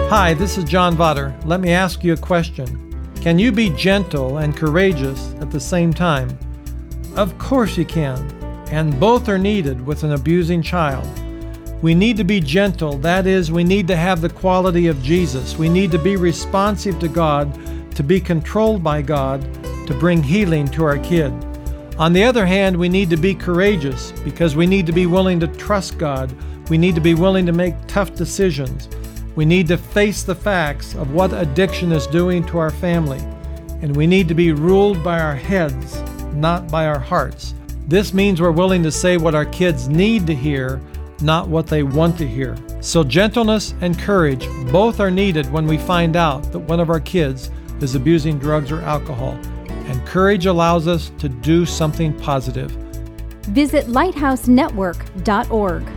Hi, this is John Vaughter. Let me ask you a question. Can you be gentle and courageous at the same time? Of course you can, and both are needed with an abusing child. We need to be gentle. That is, we need to have the quality of Jesus. We need to be responsive to God, to be controlled by God, to bring healing to our kid. On the other hand, we need to be courageous because we need to be willing to trust God. We need to be willing to make tough decisions. We need to face the facts of what addiction is doing to our family. And we need to be ruled by our heads, not by our hearts. This means we're willing to say what our kids need to hear, not what they want to hear. So gentleness and courage both are needed when we find out that one of our kids is abusing drugs or alcohol. And courage allows us to do something positive. Visit lighthousenetwork.org.